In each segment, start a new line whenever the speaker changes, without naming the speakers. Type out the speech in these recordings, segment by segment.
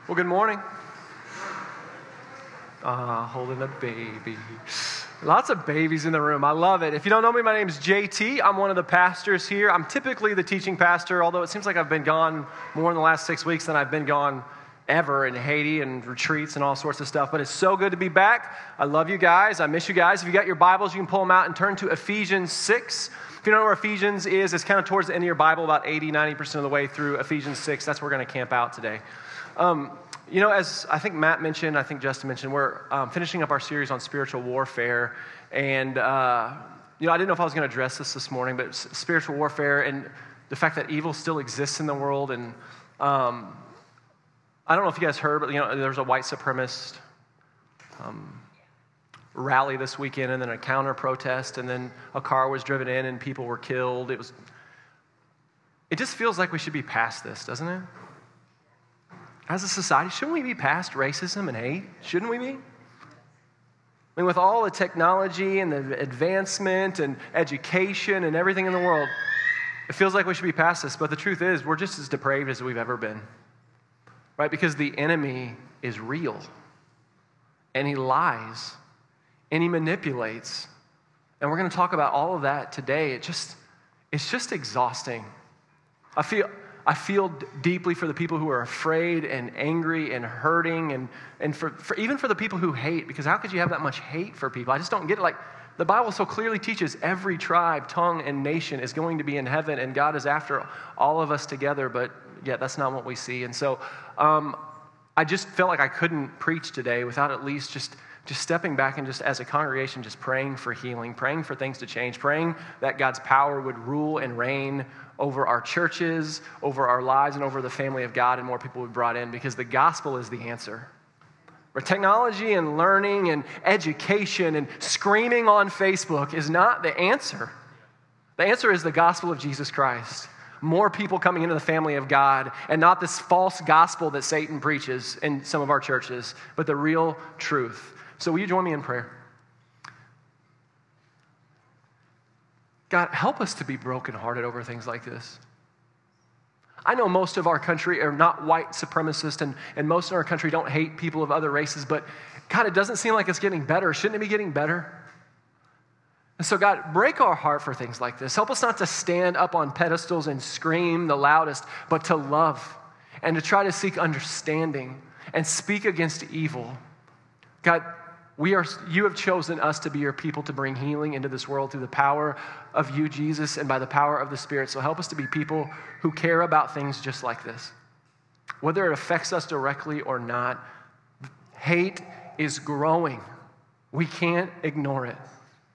Well, good morning. Holding a baby. Lots of babies in the room. I love it. If you don't know me, my name is JT. I'm one of the pastors here. I'm typically the teaching pastor, although it seems like I've been gone more in the last 6 weeks than I've been gone ever in Haiti and retreats and all sorts of stuff. But it's so good to be back. I love you guys. I miss you guys. If you got your Bibles, you can pull them out and turn to Ephesians 6. If you don't know where Ephesians is, it's kind of towards the end of your Bible, about 80-90% of the way through Ephesians 6. That's where we're going to camp out today. As I think Matt mentioned, I think Justin mentioned, we're finishing up our series on spiritual warfare. And, I didn't know if I was going to address this morning, but spiritual warfare and the fact that evil still exists in the world. And I don't know if you guys heard, but, there's a white supremacist rally this weekend, and then a counter protest, and then a car was driven in and people were killed. It just feels like we should be past this, doesn't it? As a society, shouldn't we be past racism and hate? Shouldn't we be? I mean, with all the technology and the advancement and education and everything in the world, it feels like we should be past this. But the truth is, we're just as depraved as we've ever been, right? Because the enemy is real, and he lies, and he manipulates. And we're going to talk about all of that today. It's just exhausting. I feel deeply for the people who are afraid and angry and hurting, and for even for the people who hate, because how could you have that much hate for people? I just don't get it. Like, the Bible so clearly teaches every tribe, tongue, and nation is going to be in heaven, and God is after all of us together, but yet that's not what we see. And so I just felt like I couldn't preach today without at least just stepping back and just as a congregation just praying for healing, praying for things to change, praying that God's power would rule and reign over our churches, over our lives, and over the family of God, and more people would be brought in, because the gospel is the answer. Where technology and learning and education and screaming on Facebook is not the answer. The answer is the gospel of Jesus Christ. More people coming into the family of God, and not this false gospel that Satan preaches in some of our churches, but the real truth. So will you join me in prayer? God, help us to be brokenhearted over things like this. I know most of our country are not white supremacist, and most of our country don't hate people of other races, but God, it doesn't seem like it's getting better. Shouldn't it be getting better? And so God, break our heart for things like this. Help us not to stand up on pedestals and scream the loudest, but to love and to try to seek understanding and speak against evil. God, you have chosen us to be your people, to bring healing into this world through the power of you, Jesus, and by the power of the Spirit. So help us to be people who care about things just like this. Whether it affects us directly or not, hate is growing. We can't ignore it.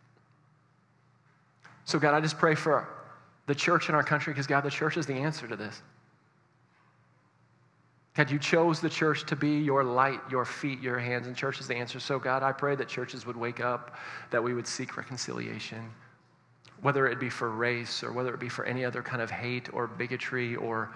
So God, I just pray for the church in our country, because God, the church is the answer to this. God, you chose the church to be your light, your feet, your hands, and church is the answer. So God, I pray that churches would wake up, that we would seek reconciliation, whether it be for race or whether it be for any other kind of hate or bigotry or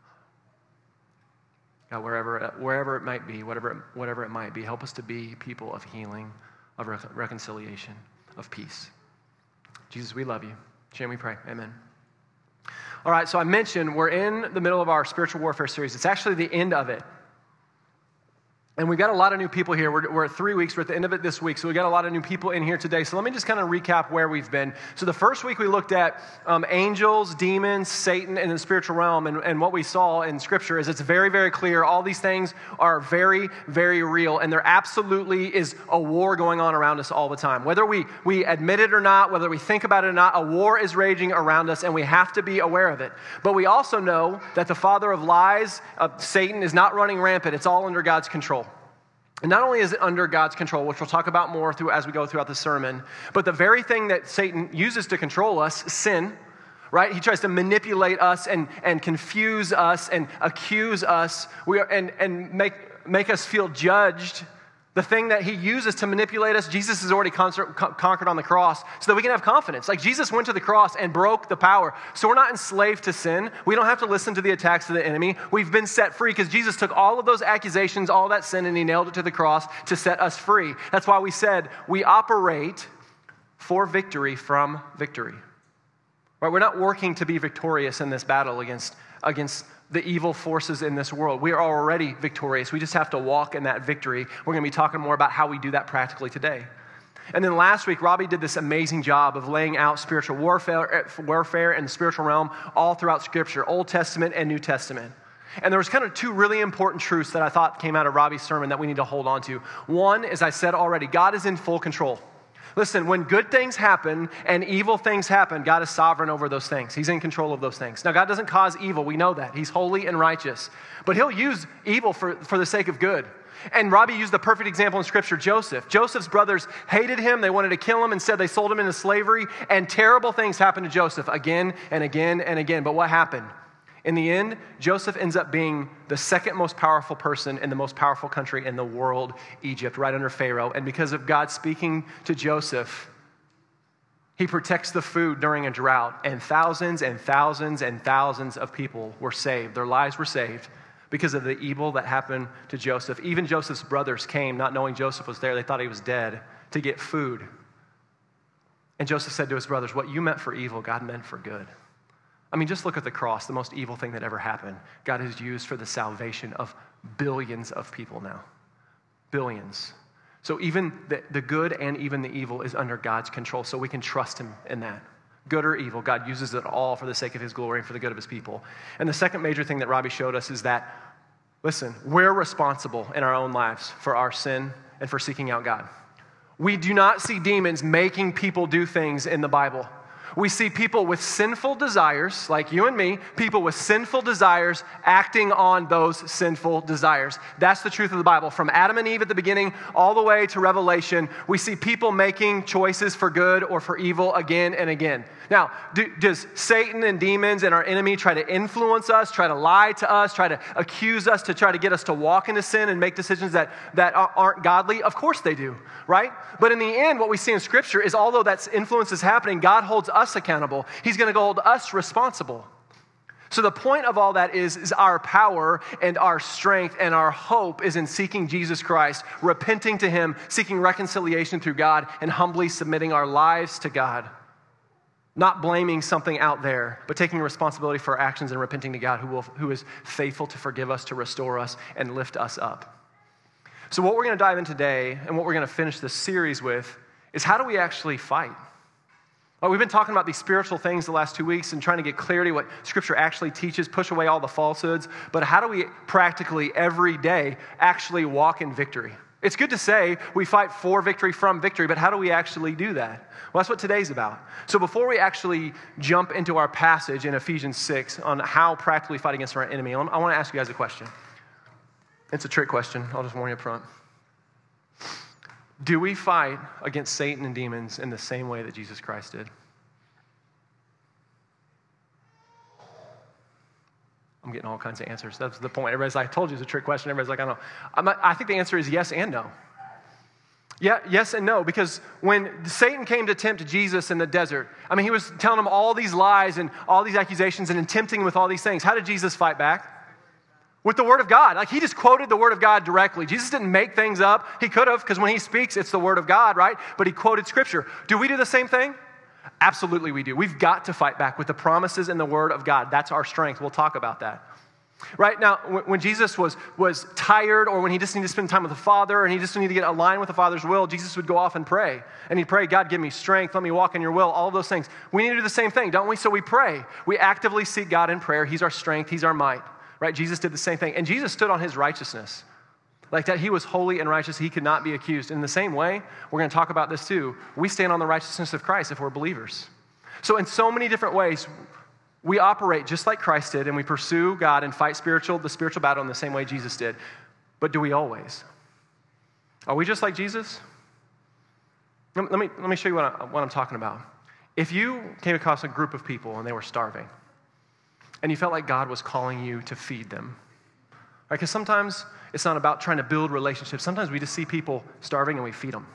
God, wherever it might be, whatever it might be. Help us to be people of healing, of reconciliation, of peace. Jesus, we love you. Shame we pray. Amen. All right, so I mentioned we're in the middle of our spiritual warfare series. It's actually the end of it. And we've got a lot of new people here. We're at 3 weeks. We're at the end of it this week. So we've got a lot of new people in here today. So let me just kind of recap where we've been. So the first week we looked at angels, demons, Satan, and the spiritual realm. And what we saw in Scripture is it's very, very clear. All these things are very, very real. And there absolutely is a war going on around us all the time. Whether we admit it or not, whether we think about it or not, a war is raging around us, and we have to be aware of it. But we also know that the father of lies, Satan, is not running rampant. It's all under God's control. And not only is it under God's control, which we'll talk about more as we go throughout the sermon, but the very thing that Satan uses to control us, sin, right? He tries to manipulate us and confuse us and accuse us and make us feel judged. The thing that he uses to manipulate us, Jesus has already conquered on the cross so that we can have confidence. Like, Jesus went to the cross and broke the power. So we're not enslaved to sin. We don't have to listen to the attacks of the enemy. We've been set free because Jesus took all of those accusations, all that sin, and he nailed it to the cross to set us free. That's why we said we operate for victory from victory. Right? We're not working to be victorious in this battle against the evil forces in this world. We are already victorious. We just have to walk in that victory. We're going to be talking more about how we do that practically today. And then last week, Robbie did this amazing job of laying out spiritual warfare in the spiritual realm all throughout Scripture, Old Testament and New Testament. And there was kind of two really important truths that I thought came out of Robbie's sermon that we need to hold on to. One, as I said already, God is in full control. Listen, when good things happen and evil things happen, God is sovereign over those things. He's in control of those things. Now, God doesn't cause evil. We know that. He's holy and righteous. But he'll use evil for the sake of good. And Robbie used the perfect example in Scripture, Joseph. Joseph's brothers hated him. They wanted to kill him. Instead, they sold him into slavery. And terrible things happened to Joseph again and again and again. But what happened? In the end, Joseph ends up being the second most powerful person in the most powerful country in the world, Egypt, right under Pharaoh. And because of God speaking to Joseph, he protects the food during a drought. And thousands and thousands and thousands of people were saved. Their lives were saved because of the evil that happened to Joseph. Even Joseph's brothers came, not knowing Joseph was there. They thought he was dead, to get food. And Joseph said to his brothers, what you meant for evil, God meant for good. I mean, just look at the cross, the most evil thing that ever happened. God has used for the salvation of billions of people now. Billions. So even the good and even the evil is under God's control, so we can trust him in that. Good or evil, God uses it all for the sake of his glory and for the good of his people. And the second major thing that Robbie showed us is that, listen, we're responsible in our own lives for our sin and for seeking out God. We do not see demons making people do things in the Bible. We see people with sinful desires, like you and me, people with sinful desires acting on those sinful desires. That's the truth of the Bible. From Adam and Eve at the beginning all the way to Revelation, we see people making choices for good or for evil again and again. Now, does Satan and demons and our enemy try to influence us, try to lie to us, try to accuse us, to try to get us to walk into sin and make decisions that aren't godly? Of course they do, right? But in the end, what we see in Scripture is although that influence is happening, God holds us accountable. He's going to hold us responsible. So the point of all that is our power and our strength and our hope is in seeking Jesus Christ, repenting to him, seeking reconciliation through God, and humbly submitting our lives to God. Not blaming something out there, but taking responsibility for our actions and repenting to God who is faithful to forgive us, to restore us, and lift us up. So what we're going to dive in today and what we're going to finish this series with is how do we actually fight? Well, we've been talking about these spiritual things the last 2 weeks and trying to get clarity what Scripture actually teaches, push away all the falsehoods, but how do we practically every day actually walk in victory? It's good to say we fight for victory, from victory, but how do we actually do that? Well, that's what today's about. So before we actually jump into our passage in Ephesians 6 on how practically fight against our enemy, I want to ask you guys a question. It's a trick question. I'll just warn you up front. Do we fight against Satan and demons in the same way that Jesus Christ did? I'm getting all kinds of answers. That's the point. Everybody's like, I told you it's a trick question. Everybody's like, I don't know. I think the answer is yes and no. Yeah, yes and no, because when Satan came to tempt Jesus in the desert, I mean, he was telling him all these lies and all these accusations and tempting him with all these things. How did Jesus fight back? With the Word of God. Like, he just quoted the Word of God directly. Jesus didn't make things up. He could have, because when he speaks, it's the Word of God, right? But he quoted Scripture. Do we do the same thing? Absolutely we do. We've got to fight back with the promises in the Word of God. That's our strength. We'll talk about that. Right now, when Jesus was tired or when he just needed to spend time with the Father and he just needed to get aligned with the Father's will, Jesus would go off and pray. And he'd pray, God, give me strength, let me walk in your will, all of those things. We need to do the same thing, don't we? So we pray. We actively seek God in prayer. He's our strength. He's our might. Right? Jesus did the same thing. And Jesus stood on his righteousness. Like that, he was holy and righteous. He could not be accused. In the same way, we're going to talk about this too. We stand on the righteousness of Christ if we're believers. So in so many different ways, we operate just like Christ did, and we pursue God and fight the spiritual battle in the same way Jesus did. But do we always? Are we just like Jesus? Let me show you what I'm talking about. If you came across a group of people and they were starving, and you felt like God was calling you to feed them, right? Because sometimes it's not about trying to build relationships. Sometimes we just see people starving and we feed them.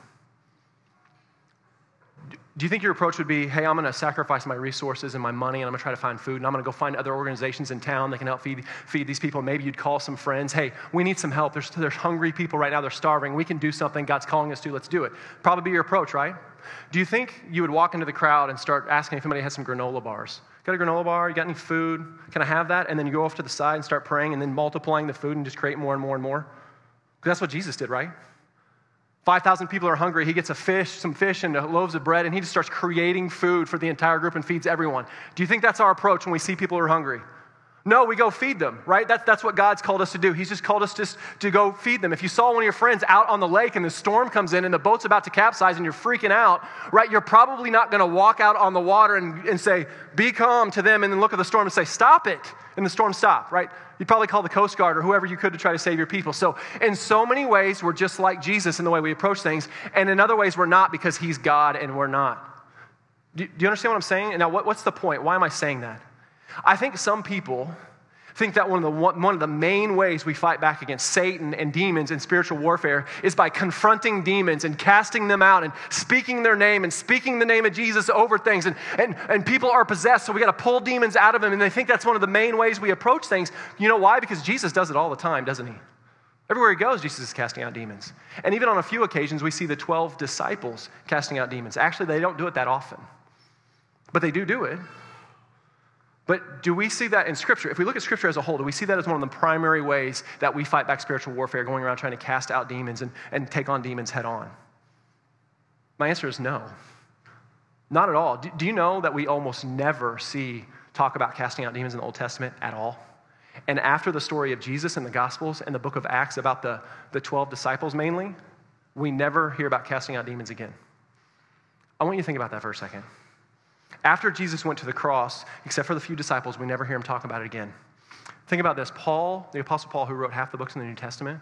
Do you think your approach would be, hey, I'm going to sacrifice my resources and my money, and I'm going to try to find food, and I'm going to go find other organizations in town that can help feed these people? Maybe you'd call some friends. Hey, we need some help. There's hungry people right now. They're starving. We can do something. God's calling us to. Let's do it. Probably be your approach, right? Do you think you would walk into the crowd and start asking if somebody has some granola bars? Got a granola bar? You got any food? Can I have that? And then you go off to the side and start praying and then multiplying the food and just create more and more and more. Because that's what Jesus did, right? 5,000 people are hungry. He gets some fish and loaves of bread, and he just starts creating food for the entire group and feeds everyone. Do you think that's our approach when we see people who are hungry? No, we go feed them, right? That's what God's called us to do. He's just called us just to go feed them. If you saw one of your friends out on the lake and the storm comes in and the boat's about to capsize and you're freaking out, right? You're probably not going to walk out on the water and say, be calm to them, and then look at the storm and say, stop it, and the storm stop, right? You'd probably call the Coast Guard or whoever you could to try to save your people. So in so many ways, we're just like Jesus in the way we approach things, and in other ways, we're not because he's God and we're not. Do you understand what I'm saying? And now, what's the point? Why am I saying that? I think some people think that one of the main ways we fight back against Satan and demons in spiritual warfare is by confronting demons and casting them out and speaking their name and speaking the name of Jesus over things. And people are possessed, so we got to pull demons out of them. And they think that's one of the main ways we approach things. You know why? Because Jesus does it all the time, doesn't he? Everywhere he goes, Jesus is casting out demons. And even on a few occasions, we see the 12 disciples casting out demons. Actually, they don't do it that often. But they do it. But do we see that in Scripture? If we look at Scripture as a whole, do we see that as one of the primary ways that we fight back spiritual warfare, going around trying to cast out demons and take on demons head on? My answer is no. Not at all. Do you know that we almost never see talk about casting out demons in the Old Testament at all? And after the story of Jesus in the Gospels and the book of Acts about the 12 disciples mainly, we never hear about casting out demons again. I want you to think about that for a second. After Jesus went to the cross, except for the few disciples, we never hear him talk about it again. Think about this. Paul, the Apostle Paul, who wrote half the books in the New Testament,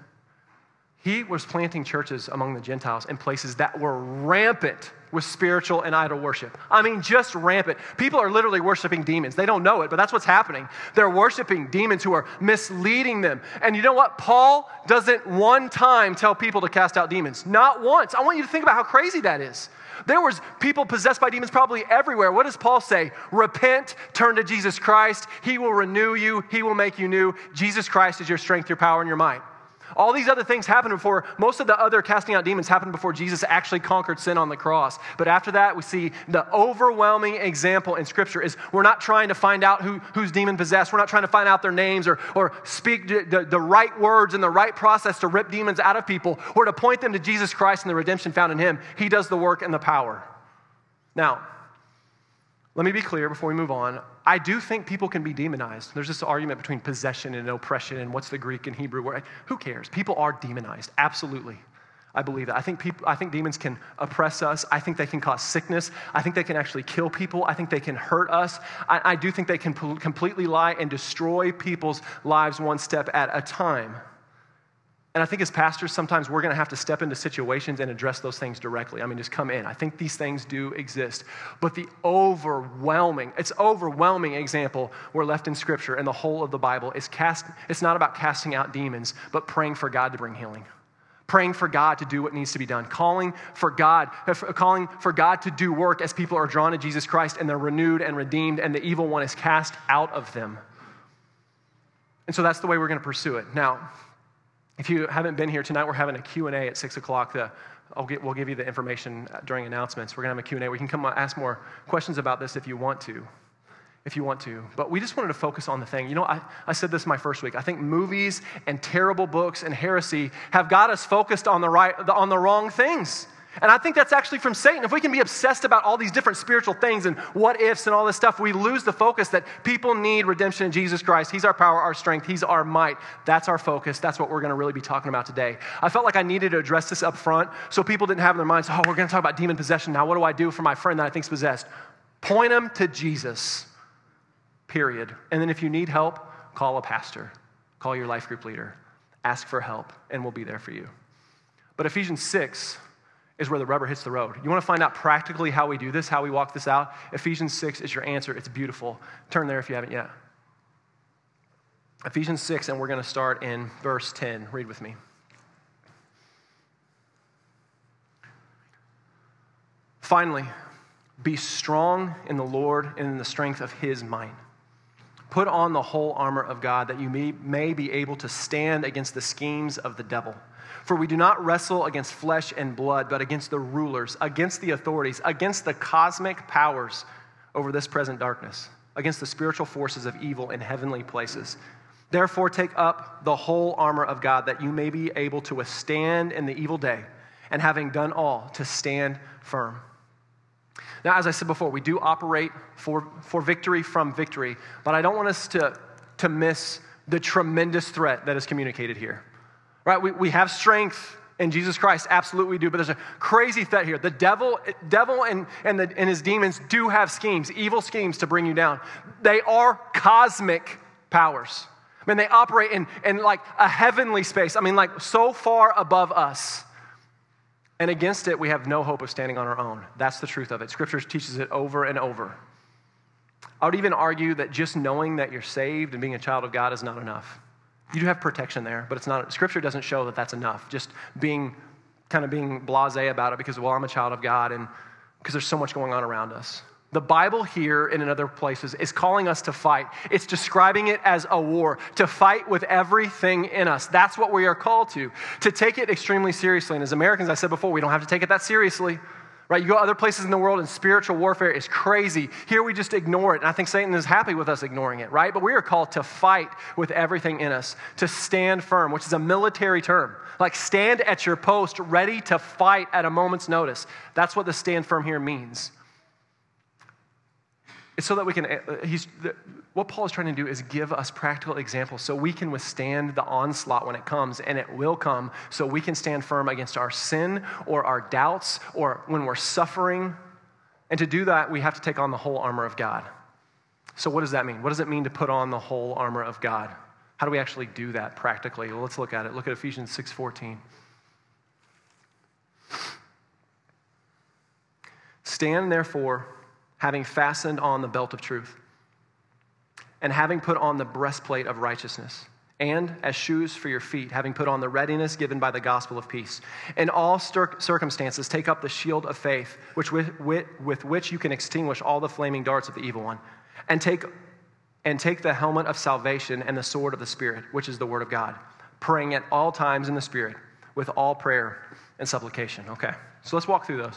he was planting churches among the Gentiles in places that were rampant with spiritual and idol worship. I mean, just rampant. People are literally worshiping demons. They don't know it, but that's what's happening. They're worshiping demons who are misleading them. And you know what? Paul doesn't one time tell people to cast out demons. Not once. I want you to think about how crazy that is. There was people possessed by demons probably everywhere. What does Paul say? Repent, turn to Jesus Christ. He will renew you. He will make you new. Jesus Christ is your strength, your power, and your might. All these other things happened before. Most of the other casting out demons happened before Jesus actually conquered sin on the cross. But after that, we see the overwhelming example in Scripture is we're not trying to find out who's demon possessed. We're not trying to find out their names or speak the right words and the right process to rip demons out of people. We're to point them to Jesus Christ and the redemption found in him. He does the work and the power. Now, let me be clear before we move on. I do think people can be demonized. There's this argument between possession and oppression and what's the Greek and Hebrew word. Who cares? People are demonized. Absolutely. I believe that. I think demons can oppress us. I think they can cause sickness. I think they can actually kill people. I think they can hurt us. I do think they can completely lie and destroy people's lives one step at a time. And I think as pastors, sometimes we're going to have to step into situations and address those things directly. I mean, just come in. I think these things do exist. But the overwhelming example we're left in Scripture and the whole of the Bible is it's not about casting out demons, but praying for God to bring healing. Praying for God to do what needs to be done. Calling for God to do work as people are drawn to Jesus Christ and they're renewed and redeemed and the evil one is cast out of them. And so that's the way we're going to pursue it. Now, if you haven't been here tonight, we're having a Q&A at 6 o'clock. We'll give you the information during announcements. We're going to have a Q&A. We can come ask more questions about this if you want to. But we just wanted to focus on the thing. You know, I said this my first week. I think movies and terrible books and heresy have got us focused on the wrong things. And I think that's actually from Satan. If we can be obsessed about all these different spiritual things and what ifs and all this stuff, we lose the focus that people need redemption in Jesus Christ. He's our power, our strength. He's our might. That's our focus. That's what we're going to really be talking about today. I felt like I needed to address this up front so people didn't have in their minds, oh, we're going to talk about demon possession. Now what do I do for my friend that I think's possessed? Point them to Jesus, period. And then if you need help, call a pastor. Call your life group leader. Ask for help, and we'll be there for you. But Ephesians 6 is where the rubber hits the road. You want to find out practically how we do this, how we walk this out? Ephesians 6 is your answer. It's beautiful. Turn there if you haven't yet. Ephesians 6, and we're going to start in verse 10. Read with me. Finally, be strong in the Lord and in the strength of his might. Put on the whole armor of God that you may be able to stand against the schemes of the devil. For we do not wrestle against flesh and blood, but against the rulers, against the authorities, against the cosmic powers over this present darkness, against the spiritual forces of evil in heavenly places. Therefore, take up the whole armor of God, that you may be able to withstand in the evil day, and having done all, to stand firm. Now, as I said before, we do operate for victory from victory, but I don't want us to miss the tremendous threat that is communicated here. Right? We have strength in Jesus Christ, absolutely we do, but there's a crazy threat here. The devil and his demons do have schemes, evil schemes to bring you down. They are cosmic powers. I mean, they operate in like a heavenly space. I mean, like so far above us. And against it, we have no hope of standing on our own. That's the truth of it. Scripture teaches it over and over. I would even argue that just knowing that you're saved and being a child of God is not enough. You do have protection there, but it's not. Scripture doesn't show that that's enough. Just being blasé about it because, well, I'm a child of God and because there's so much going on around us. The Bible here and in other places is calling us to fight. It's describing it as a war, to fight with everything in us. That's what we are called to take it extremely seriously. And as Americans, I said before, we don't have to take it that seriously. Right? You go other places in the world and spiritual warfare is crazy. Here we just ignore it. And I think Satan is happy with us ignoring it, right? But we are called to fight with everything in us, to stand firm, which is a military term. Like stand at your post, ready to fight at a moment's notice. That's what the stand firm here means. It's so that we can, what Paul is trying to do is give us practical examples so we can withstand the onslaught when it comes, and it will come, so we can stand firm against our sin or our doubts or when we're suffering. And to do that, we have to take on the whole armor of God. So what does that mean? What does it mean to put on the whole armor of God? How do we actually do that practically? Well, let's look at it. Look at Ephesians 6:14. Stand therefore, having fastened on the belt of truth, and having put on the breastplate of righteousness, and as shoes for your feet, having put on the readiness given by the gospel of peace. In all circumstances, take up the shield of faith, with which you can extinguish all the flaming darts of the evil one, and take the helmet of salvation and the sword of the Spirit, which is the word of God, praying at all times in the Spirit, with all prayer and supplication. Okay, so let's walk through those.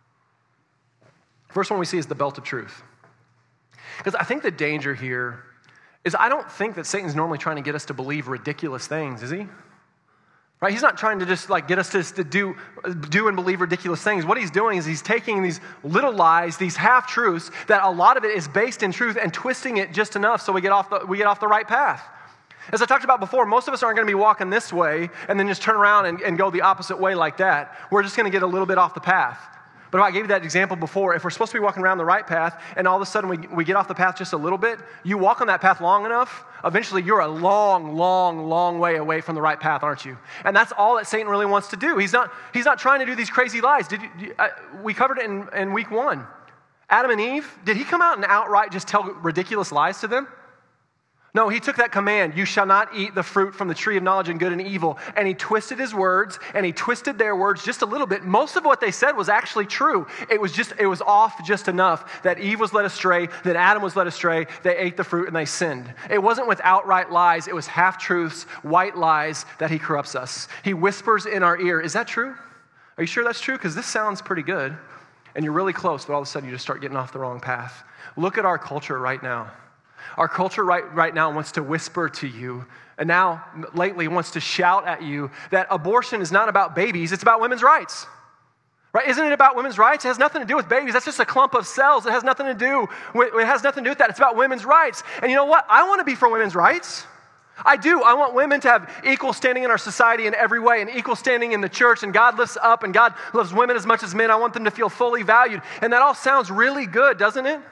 First one we see is the belt of truth. Because I think the danger here is I don't think that Satan's normally trying to get us to believe ridiculous things, is he? Right? He's not trying to just like get us to do and believe ridiculous things. What he's doing is he's taking these little lies, these half-truths, that a lot of it is based in truth, and twisting it just enough so we get off the right path. As I talked about before, most of us aren't going to be walking this way and then just turn around and go the opposite way like that. We're just going to get a little bit off the path. But if I gave you that example before, if we're supposed to be walking around the right path and all of a sudden we get off the path just a little bit, you walk on that path long enough, eventually you're a long, long, long way away from the right path, aren't you? And that's all that Satan really wants to do. He's not trying to do these crazy lies. We covered it in week 1. Adam and Eve, did he come out and outright just tell ridiculous lies to them? No, he took that command, you shall not eat the fruit from the tree of knowledge and good and evil, and he twisted his words, and he twisted their words just a little bit. Most of what they said was actually true. It was off just enough that Eve was led astray, that Adam was led astray, they ate the fruit and they sinned. It wasn't with outright lies, it was half-truths, white lies that he corrupts us. He whispers in our ear, is that true? Are you sure that's true? Because this sounds pretty good, and you're really close, but all of a sudden you just start getting off the wrong path. Look at our culture right now. Our culture right now wants to whisper to you, and now lately wants to shout at you that abortion is not about babies, it's about women's rights. Right? Isn't it about women's rights? It has nothing to do with babies. That's just a clump of cells. It has nothing to do with that. It's about women's rights. And you know what? I want to be for women's rights. I do. I want women to have equal standing in our society in every way, and equal standing in the church, and God lifts up, and God loves women as much as men. I want them to feel fully valued. And that all sounds really good, doesn't it?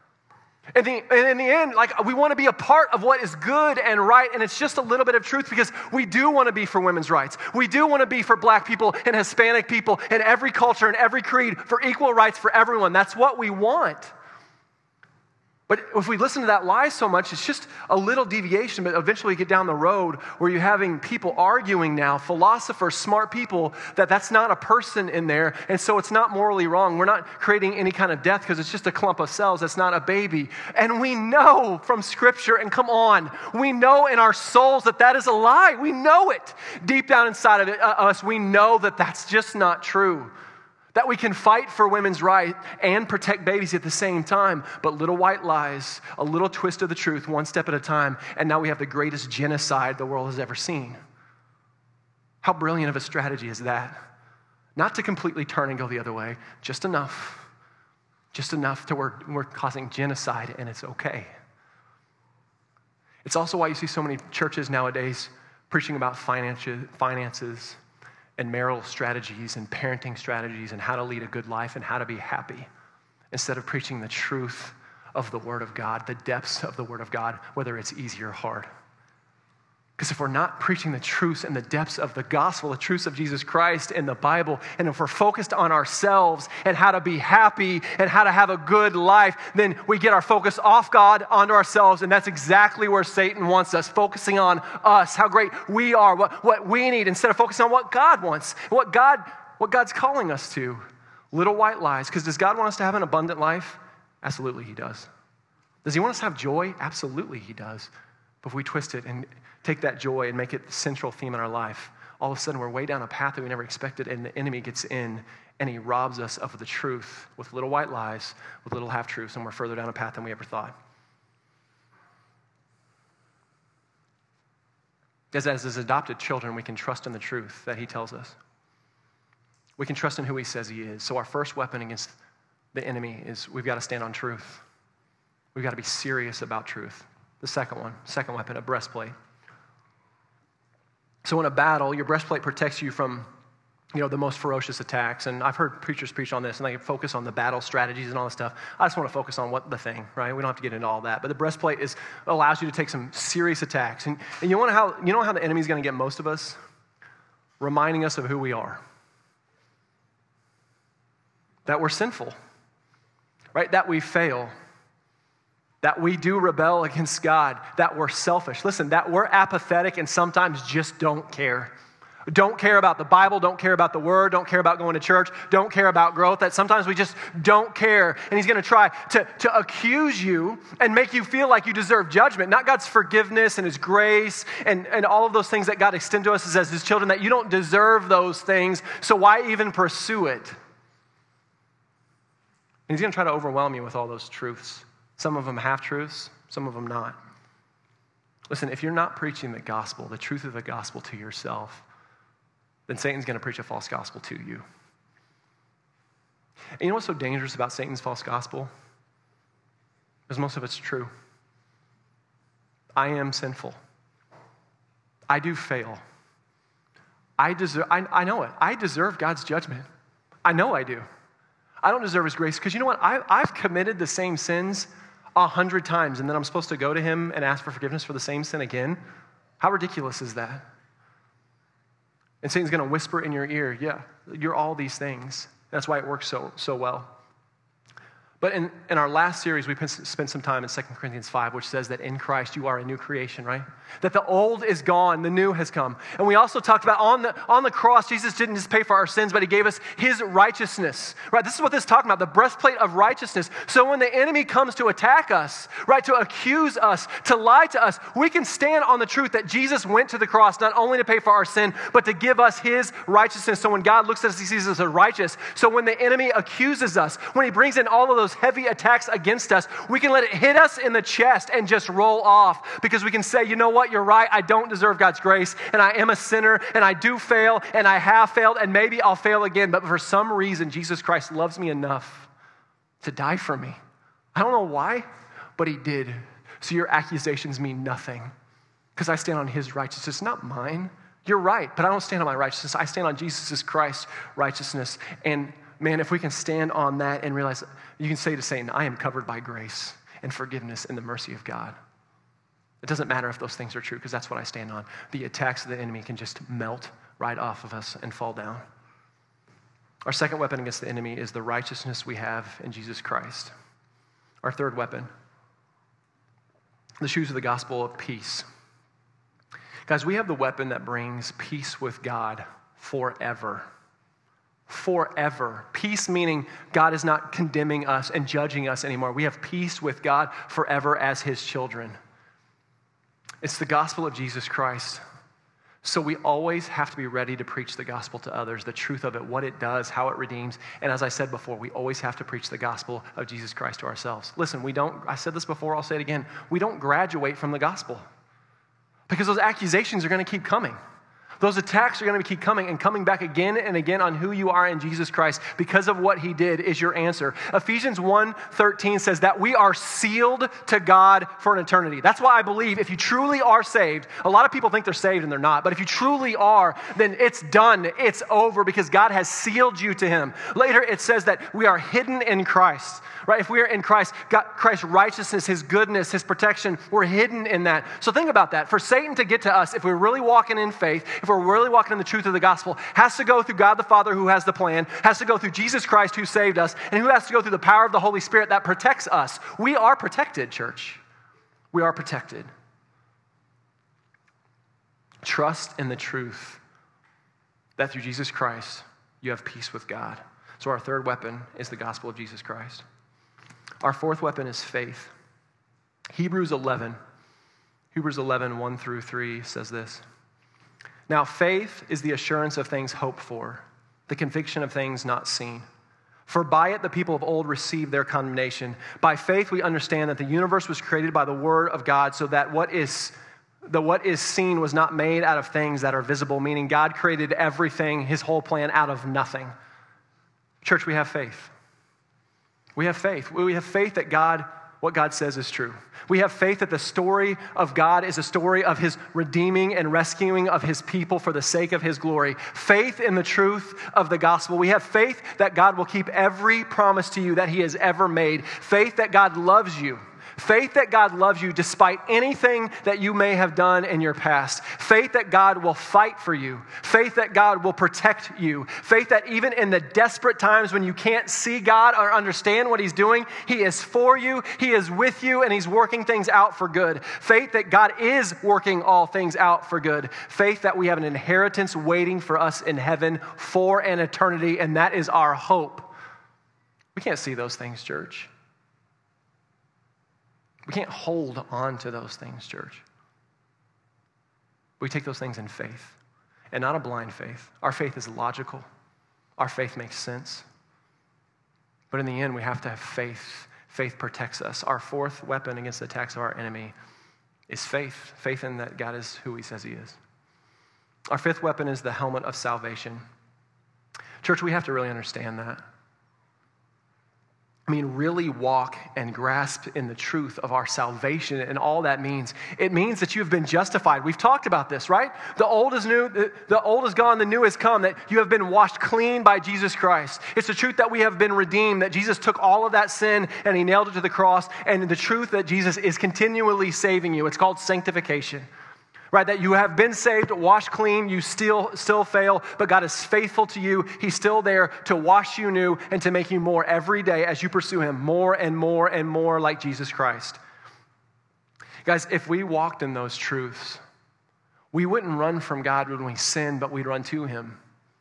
And in the end, like, we want to be a part of what is good and right, and it's just a little bit of truth because we do want to be for women's rights. We do want to be for black people and Hispanic people and every culture and every creed, for equal rights for everyone. That's what we want. But if we listen to that lie so much, it's just a little deviation, but eventually you get down the road where you're having people arguing now, philosophers, smart people, that's not a person in there, and so it's not morally wrong. We're not creating any kind of death because it's just a clump of cells. That's not a baby. And we know from Scripture, and come on, we know in our souls that is a lie. We know it. Deep down inside of us, we know that that's just not true. That we can fight for women's rights and protect babies at the same time, but little white lies, a little twist of the truth, one step at a time, and now we have the greatest genocide the world has ever seen. How brilliant of a strategy is that? Not to completely turn and go the other way, just enough to where we're causing genocide and it's okay. It's also why you see so many churches nowadays preaching about finances and marital strategies and parenting strategies and how to lead a good life and how to be happy, instead of preaching the truth of the Word of God, the depths of the Word of God, whether it's easy or hard. Because if we're not preaching the truths and the depths of the gospel, the truths of Jesus Christ in the Bible, and if we're focused on ourselves and how to be happy and how to have a good life, then we get our focus off God onto ourselves, and that's exactly where Satan wants us, focusing on us, how great we are, what we need, instead of focusing on what God wants, what God's calling us to. Little white lies. Because does God want us to have an abundant life? Absolutely, He does. Does He want us to have joy? Absolutely, He does. But if we twist it and take that joy and make it the central theme in our life, all of a sudden we're way down a path that we never expected, and the enemy gets in and he robs us of the truth with little white lies, with little half-truths, and we're further down a path than we ever thought. As his adopted children, we can trust in the truth that He tells us. We can trust in who He says He is. So our first weapon against the enemy is we've got to stand on truth. We've got to be serious about truth. The second weapon, a breastplate. So in a battle, your breastplate protects you from, the most ferocious attacks. And I've heard preachers preach on this, and they focus on the battle strategies and all this stuff. I just want to focus on the thing, right? We don't have to get into all that. But the breastplate allows you to take some serious attacks. And you know how the enemy's going to get most of us? Reminding us of who we are. That we're sinful, right? That we fail. That we do rebel against God, that we're selfish. Listen, that we're apathetic and sometimes just don't care. Don't care about the Bible, don't care about the Word, don't care about going to church, don't care about growth, that sometimes we just don't care. And he's going to try to accuse you and make you feel like you deserve judgment, not God's forgiveness and His grace and all of those things that God extends to us as His children, that you don't deserve those things, so why even pursue it? And he's going to try to overwhelm you with all those truths. Some of them half-truths, some of them not. Listen, if you're not preaching the gospel, the truth of the gospel to yourself, then Satan's going to preach a false gospel to you. And you know what's so dangerous about Satan's false gospel? Because most of it's true. I am sinful. I do fail. I know it. I deserve God's judgment. I know I do. I don't deserve His grace because you know what? I've committed the same sins 100 times, and then I'm supposed to go to Him and ask for forgiveness for the same sin again? How ridiculous is that? And Satan's going to whisper in your ear, yeah, you're all these things. That's why it works so well. But in our last series, we spent some time in 2 Corinthians 5, which says that in Christ you are a new creation, right? That the old is gone, the new has come. And we also talked about on the cross, Jesus didn't just pay for our sins, but He gave us His righteousness, right? This is what this is talking about, the breastplate of righteousness. So when the enemy comes to attack us, right, to accuse us, to lie to us, we can stand on the truth that Jesus went to the cross not only to pay for our sin, but to give us His righteousness. So when God looks at us, He sees us as righteous. So when the enemy accuses us, when he brings in all of those heavy attacks against us, we can let it hit us in the chest and just roll off, because we can say, you know what, you're right, I don't deserve God's grace, and I am a sinner, and I do fail, and I have failed, and maybe I'll fail again, but for some reason, Jesus Christ loves me enough to die for me. I don't know why, but He did. So your accusations mean nothing, because I stand on His righteousness, not mine. You're right, but I don't stand on my righteousness. I stand on Jesus Christ's righteousness. And man, if we can stand on that and realize, you can say to Satan, I am covered by grace and forgiveness and the mercy of God. It doesn't matter if those things are true, because that's what I stand on. The attacks of the enemy can just melt right off of us and fall down. Our second weapon against the enemy is the righteousness we have in Jesus Christ. Our third weapon, the shoes of the gospel of peace. Guys, we have the weapon that brings peace with God forever. Forever. Peace meaning God is not condemning us and judging us anymore. We have peace with God forever as His children. It's the gospel of Jesus Christ. So we always have to be ready to preach the gospel to others, the truth of it, what it does, how it redeems. And as I said before, we always have to preach the gospel of Jesus Christ to ourselves. Listen, I said this before, I'll say it again. We don't graduate from the gospel because those accusations are going to keep coming. Those attacks are going to keep coming and coming back again and again on who you are in Jesus Christ because of what he did is your answer. Ephesians 1:13 says that we are sealed to God for an eternity. That's why I believe if you truly are saved, a lot of people think they're saved and they're not, but if you truly are, then it's done, it's over because God has sealed you to him. Later it says that we are hidden in Christ, right? If we are in Christ, Christ's righteousness, his goodness, his protection, we're hidden in that. So think about that. For Satan to get to us, if we're really walking in faith, if we're really walking in the truth of the gospel, has to go through God the Father who has the plan, has to go through Jesus Christ who saved us, and who has to go through the power of the Holy Spirit that protects us. We are protected, church. We are protected. Trust in the truth that through Jesus Christ, you have peace with God. So our third weapon is the gospel of Jesus Christ. Our fourth weapon is faith. Hebrews 11, 1 through 3 says this. Now, faith is the assurance of things hoped for, the conviction of things not seen. For by it the people of old received their condemnation. By faith we understand that the universe was created by the word of God, so that what is seen was not made out of things that are visible, meaning God created everything, his whole plan, out of nothing. Church, we have faith. We have faith. We have faith that what God says is true. We have faith that the story of God is a story of his redeeming and rescuing of his people for the sake of his glory. Faith in the truth of the gospel. We have faith that God will keep every promise to you that he has ever made. Faith that God loves you. Faith that God loves you despite anything that you may have done in your past. Faith that God will fight for you. Faith that God will protect you. Faith that even in the desperate times when you can't see God or understand what he's doing, he is for you, he is with you, and he's working things out for good. Faith that God is working all things out for good. Faith that we have an inheritance waiting for us in heaven for an eternity, and that is our hope. We can't see those things, church. We can't hold on to those things, church. We take those things in faith, and not a blind faith. Our faith is logical. Our faith makes sense. But in the end, we have to have faith. Faith protects us. Our fourth weapon against the attacks of our enemy is faith. Faith in that God is who he says he is. Our fifth weapon is the helmet of salvation. Church, we have to really understand that. Really walk and grasp in the truth of our salvation and all that means. It means that you've been justified. We've talked about this, right? The old is new, the old is gone, the new has come, that you have been washed clean by Jesus Christ. It's the truth that we have been redeemed, that Jesus took all of that sin and he nailed it to the cross, and the truth that Jesus is continually saving you. It's called sanctification. Right, that you have been saved, washed clean, you still fail, but God is faithful to you. He's still there to wash you new and to make you more every day as you pursue him more and more and more like Jesus Christ. Guys, if we walked in those truths, we wouldn't run from God when we sin, but we'd run to him.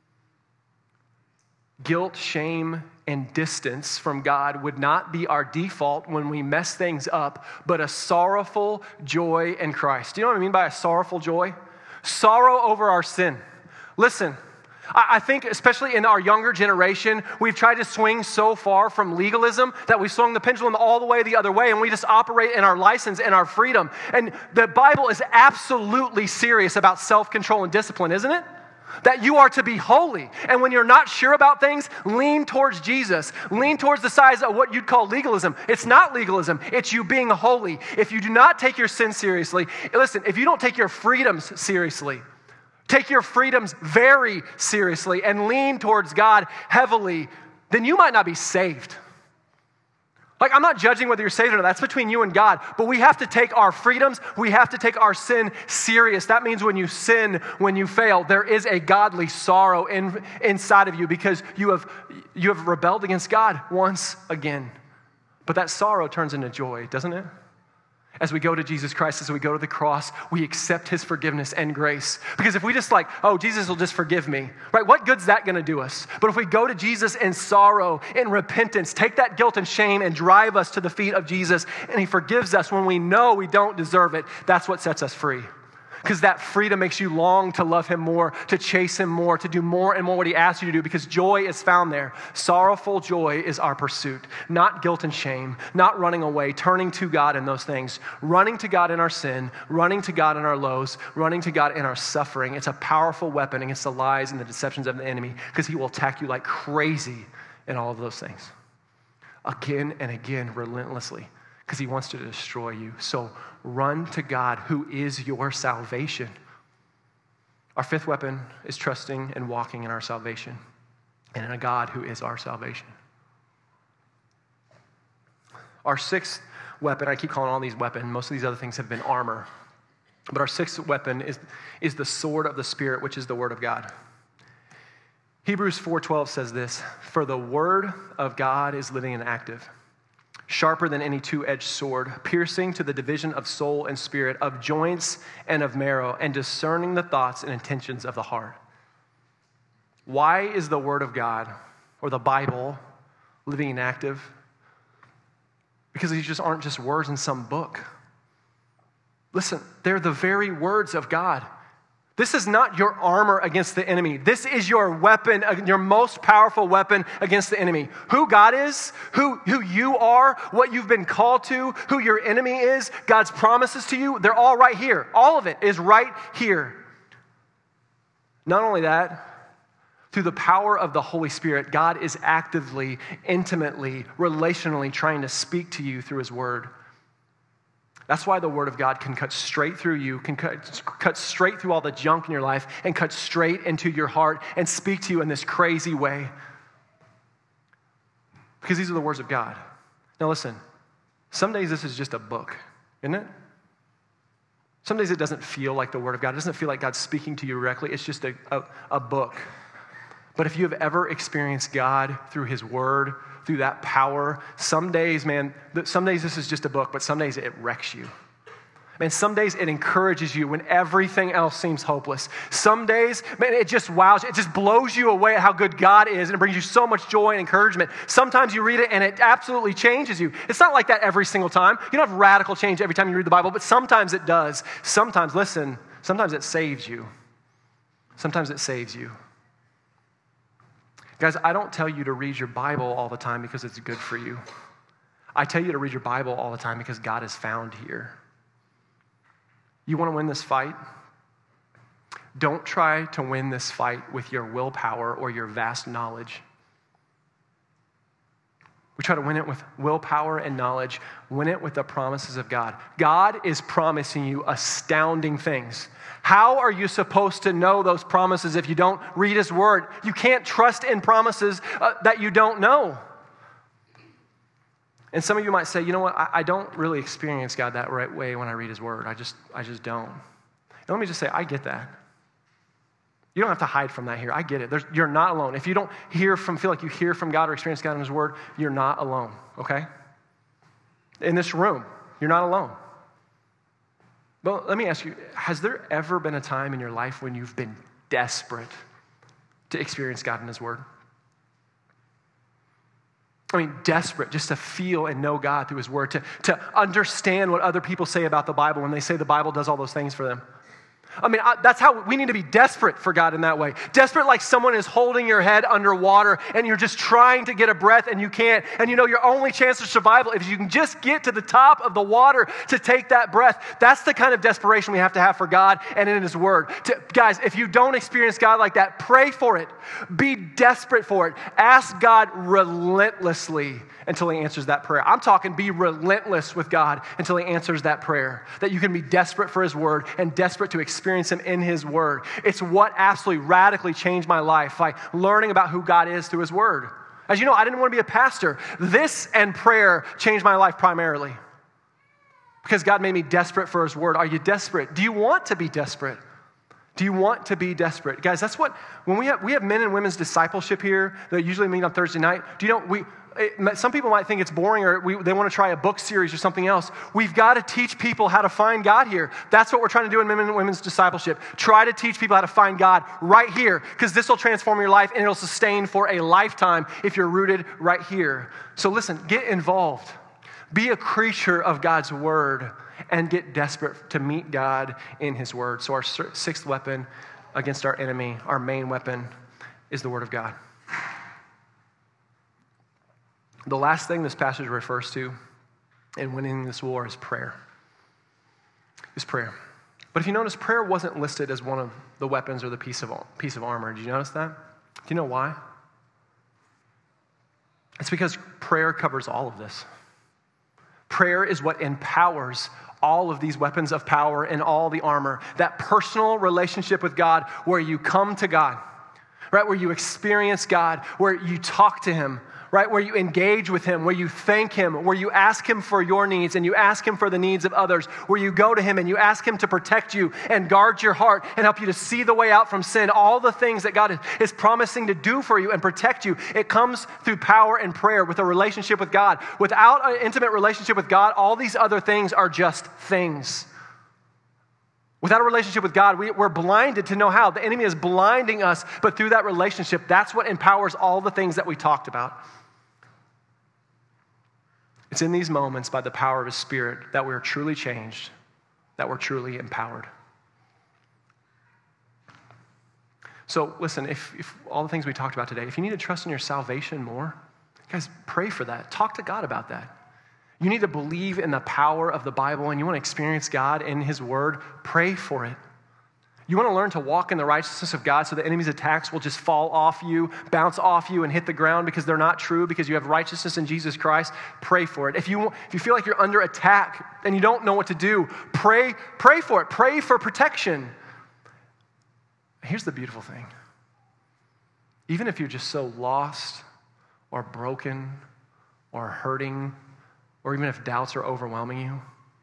Guilt, shame, and distance from God would not be our default when we mess things up, but a sorrowful joy in Christ. Do you know what I mean by a sorrowful joy? Sorrow over our sin. Listen, I think especially in our younger generation, we've tried to swing so far from legalism that we've swung the pendulum all the way the other way, and we just operate in our license and our freedom. And the Bible is absolutely serious about self-control and discipline, isn't it? That you are to be holy. And when you're not sure about things, lean towards Jesus. Lean towards the side of what you'd call legalism. It's not legalism. It's you being holy. If you do not take your sin seriously, listen, if you don't take your freedoms seriously, take your freedoms very seriously and lean towards God heavily, then you might not be saved. I'm not judging whether you're saved or not. That's between you and God. But we have to take our freedoms. We have to take our sin serious. That means when you sin, when you fail, there is a godly sorrow inside of you because you have rebelled against God once again. But that sorrow turns into joy, doesn't it? As we go to Jesus Christ, as we go to the cross, we accept his forgiveness and grace. Because if we just Jesus will just forgive me, right? What good's that going to do us? But if we go to Jesus in sorrow, in repentance, take that guilt and shame and drive us to the feet of Jesus, and he forgives us when we know we don't deserve it, that's what sets us free. Because that freedom makes you long to love him more, to chase him more, to do more and more what he asks you to do, because joy is found there. Sorrowful joy is our pursuit, not guilt and shame, not running away, turning to God in those things, running to God in our sin, running to God in our lows, running to God in our suffering. It's a powerful weapon against the lies and the deceptions of the enemy, because he will attack you like crazy in all of those things. Again and again, relentlessly, because he wants to destroy you. So run to God, who is your salvation. Our fifth weapon is trusting and walking in our salvation and in a God who is our salvation. Our sixth weapon, I keep calling all these weapons, most of these other things have been armor, but our sixth weapon is the sword of the Spirit, which is the word of God. Hebrews 4:12 says this, "For the word of God is living and active, sharper than any two-edged sword, piercing to the division of soul and spirit, of joints and of marrow, and discerning the thoughts and intentions of the heart." Why is the word of God, or the Bible, living and active? Because these just aren't just words in some book. Listen, they're the very words of God. This is not your armor against the enemy. This is your weapon, your most powerful weapon against the enemy. Who God is, who you are, what you've been called to, who your enemy is, God's promises to you, they're all right here. All of it is right here. Not only that, through the power of the Holy Spirit, God is actively, intimately, relationally trying to speak to you through his word. That's why the word of God can cut straight through you, can cut straight through all the junk in your life and cut straight into your heart and speak to you in this crazy way. Because these are the words of God. Now listen, some days this is just a book, isn't it? Some days it doesn't feel like the word of God. It doesn't feel like God's speaking to you directly. It's just a book. But if you have ever experienced God through his word, through that power, some days, man, some days this is just a book, but some days it wrecks you. Man, some days it encourages you when everything else seems hopeless. Some days, man, it just wows you. It just blows you away at how good God is, and it brings you so much joy and encouragement. Sometimes you read it and it absolutely changes you. It's not like that every single time. You don't have radical change every time you read the Bible, but sometimes it does. Sometimes, listen, sometimes it saves you. Sometimes it saves you. Guys, I don't tell you to read your Bible all the time because it's good for you. I tell you to read your Bible all the time because God is found here. You want to win this fight? Don't try to win this fight with your willpower or your vast knowledge. We try to win it with willpower and knowledge. Win it with the promises of God. God is promising you astounding things. How are you supposed to know those promises if you don't read his word? You can't trust in promises that you don't know. And some of you might say, you know what, I don't really experience God that right way when I read his word. I just don't. And let me just say, I get that. You don't have to hide from that here. I get it. You're not alone. If you don't feel like you hear from God or experience God in his word, you're not alone, okay? In this room, you're not alone. But let me ask you, has there ever been a time in your life when you've been desperate to experience God in his word? I mean, desperate just to feel and know God through his word, to understand what other people say about the Bible when they say the Bible does all those things for them. I mean, that's how we need to be desperate for God in that way. Desperate like someone is holding your head underwater and you're just trying to get a breath and you can't. And you know your only chance of survival is if you can just get to the top of the water to take that breath. That's the kind of desperation we have to have for God and in his word. Guys, if you don't experience God like that, pray for it. Be desperate for it. Ask God relentlessly until he answers that prayer. I'm talking be relentless with God until he answers that prayer. That you can be desperate for his word and desperate to experience him in his word. It's what absolutely radically changed my life by learning about who God is through his word. As you know, I didn't want to be a pastor. This and prayer changed my life primarily because God made me desperate for his word. Are you desperate? Do you want to be desperate? Do you want to be desperate? Guys, that's what, when we have men and women's discipleship here that usually meet on Thursday night, do you know, some people might think it's boring or they want to try a book series or something else. We've got to teach people how to find God here. That's what we're trying to do in men and women's discipleship. Try to teach people how to find God right here because this will transform your life and it'll sustain for a lifetime if you're rooted right here. So listen, get involved. Be a creature of God's word and get desperate to meet God in his word. So our sixth weapon against our enemy, our main weapon, is the word of God. The last thing this passage refers to in winning this war is prayer. Is prayer. But if you notice, prayer wasn't listed as one of the weapons or the piece of armor. Did you notice that? Do you know why? It's because prayer covers all of this. Prayer is what empowers all of these weapons of power and all the armor. That personal relationship with God where you come to God, right? Where you experience God, where you talk to him, right? Where you engage with him, where you thank him, where you ask him for your needs and you ask him for the needs of others, where you go to him and you ask him to protect you and guard your heart and help you to see the way out from sin. All the things that God is promising to do for you and protect you, it comes through power and prayer with a relationship with God. Without an intimate relationship with God, all these other things are just things. Without a relationship with God, we're blinded to know how. The enemy is blinding us, but through that relationship, that's what empowers all the things that we talked about. It's in these moments, by the power of his Spirit, that we're truly changed, that we're truly empowered. So listen, if all the things we talked about today, if you need to trust in your salvation more, guys, pray for that. Talk to God about that. You need to believe in the power of the Bible and you want to experience God in his word, pray for it. You want to learn to walk in the righteousness of God so the enemy's attacks will just fall off you, bounce off you, and hit the ground because they're not true, because you have righteousness in Jesus Christ. Pray for it. If you feel like you're under attack and you don't know what to do, pray for it. Pray for protection. Here's the beautiful thing. Even if you're just so lost or broken or hurting, or even if doubts are overwhelming you,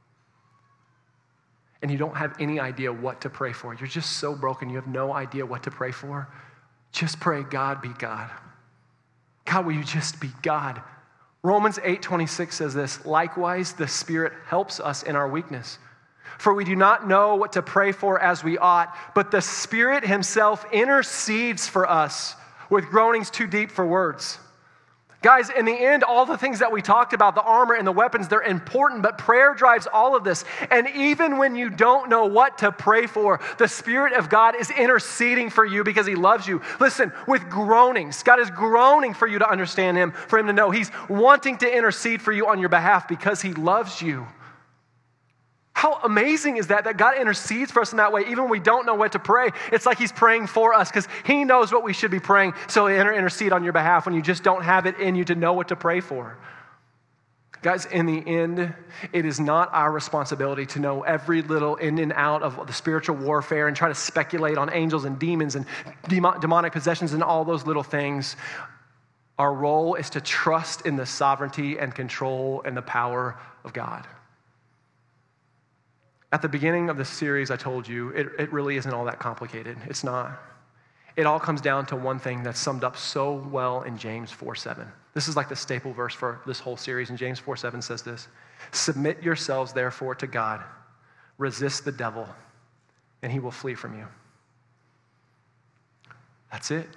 and you don't have any idea what to pray for, you're just so broken, you have no idea what to pray for, just pray, God, be God. God, will you just be God? Romans 8:26 says this, likewise, the Spirit helps us in our weakness. For we do not know what to pray for as we ought, but the Spirit himself intercedes for us with groanings too deep for words. Guys, in the end, all the things that we talked about, the armor and the weapons, they're important, but prayer drives all of this. And even when you don't know what to pray for, the Spirit of God is interceding for you because he loves you. Listen, with groanings, God is groaning for you to understand him, for him to know. He's wanting to intercede for you on your behalf because he loves you. How amazing is that God intercedes for us in that way, even when we don't know what to pray. It's like he's praying for us because he knows what we should be praying, so he'll intercede on your behalf when you just don't have it in you to know what to pray for. Guys, in the end, it is not our responsibility to know every little in and out of the spiritual warfare and try to speculate on angels and demons and demonic possessions and all those little things. Our role is to trust in the sovereignty and control and the power of God. At the beginning of this series, I told you, it really isn't all that complicated. It's not. It all comes down to one thing that's summed up so well in James 4:7. This is like the staple verse for this whole series, and James 4:7 says this, submit yourselves therefore to God, resist the devil, and he will flee from you. That's it.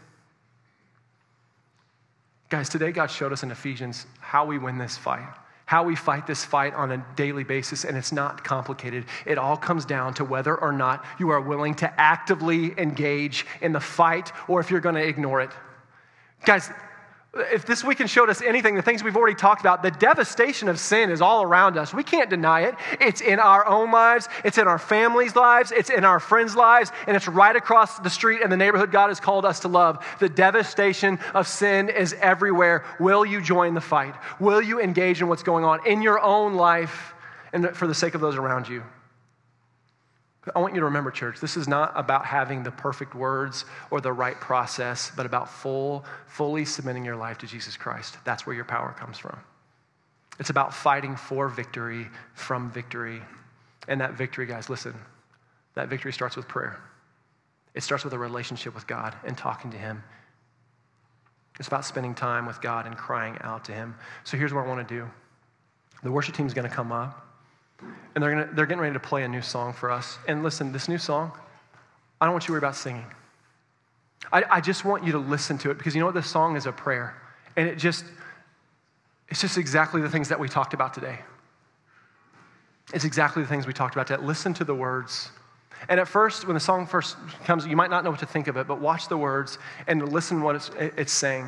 Guys, today God showed us in Ephesians how we win this fight. How we fight this fight on a daily basis, and it's not complicated. It all comes down to whether or not you are willing to actively engage in the fight or if you're going to ignore it. Guys, if this weekend showed us anything, the things we've already talked about, the devastation of sin is all around us. We can't deny it. It's in our own lives. It's in our families' lives. It's in our friends' lives. And it's right across the street in the neighborhood God has called us to love. The devastation of sin is everywhere. Will you join the fight? Will you engage in what's going on in your own life and for the sake of those around you? I want you to remember, church, this is not about having the perfect words or the right process, but about fully submitting your life to Jesus Christ. That's where your power comes from. It's about fighting for victory from victory. And that victory, guys, listen, that victory starts with prayer. It starts with a relationship with God and talking to him. It's about spending time with God and crying out to him. So here's what I want to do. The worship team is going to come up. And they're getting ready to play a new song for us. And listen, this new song, I don't want you to worry about singing. I just want you to listen to it because you know what? This song is a prayer. And It's just exactly the things that we talked about today. It's exactly the things we talked about today. Listen to the words. And at first, when the song first comes, you might not know what to think of it, but watch the words and listen what it's saying.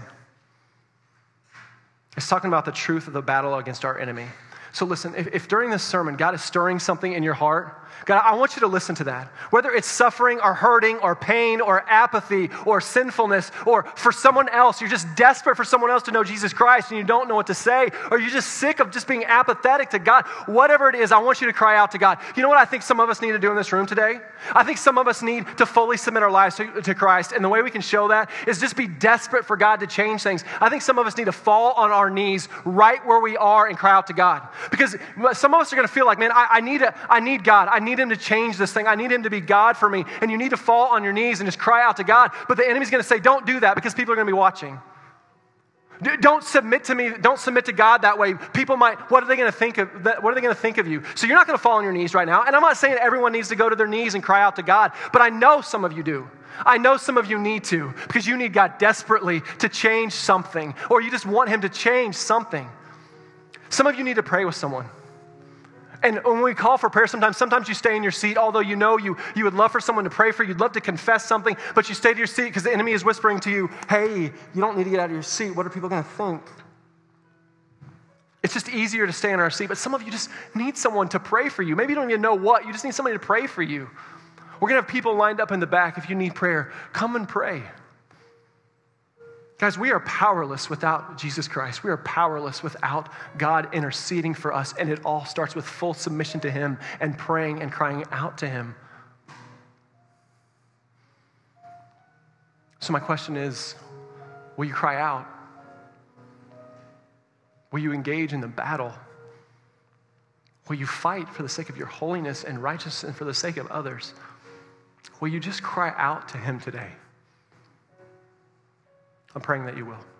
It's talking about the truth of the battle against our enemy. So listen, if during this sermon, God is stirring something in your heart, God, I want you to listen to that. Whether it's suffering or hurting or pain or apathy or sinfulness, or for someone else, you're just desperate for someone else to know Jesus Christ and you don't know what to say, or you're just sick of just being apathetic to God, whatever it is, I want you to cry out to God. You know what I think some of us need to do in this room today? I think some of us need to fully submit our lives to Christ, and the way we can show that is just be desperate for God to change things. I think some of us need to fall on our knees right where we are and cry out to God. Because some of us are going to feel like, man, I need God. I need him to change this thing. I need him to be God for me. And you need to fall on your knees and just cry out to God. But the enemy's going to say, don't do that because people are going to be watching. Don't submit to me. Don't submit to God that way. People might, what are they going to think of? What are they going to think of you? So you're not going to fall on your knees right now. And I'm not saying everyone needs to go to their knees and cry out to God, but I know some of you do. I know some of you need to, because you need God desperately to change something, or you just want him to change something. Some of you need to pray with someone. And when we call for prayer, sometimes you stay in your seat, although you know you would love for someone to pray for you. You'd love to confess something, but you stay to your seat because the enemy is whispering to you, hey, you don't need to get out of your seat. What are people going to think? It's just easier to stay in our seat, but some of you just need someone to pray for you. Maybe you don't even know what. You just need somebody to pray for you. We're going to have people lined up in the back. If you need prayer, come and pray. Guys, we are powerless without Jesus Christ. We are powerless without God interceding for us, and it all starts with full submission to him and praying and crying out to him. So my question is, will you cry out? Will you engage in the battle? Will you fight for the sake of your holiness and righteousness and for the sake of others? Will you just cry out to him today? I'm praying that you will.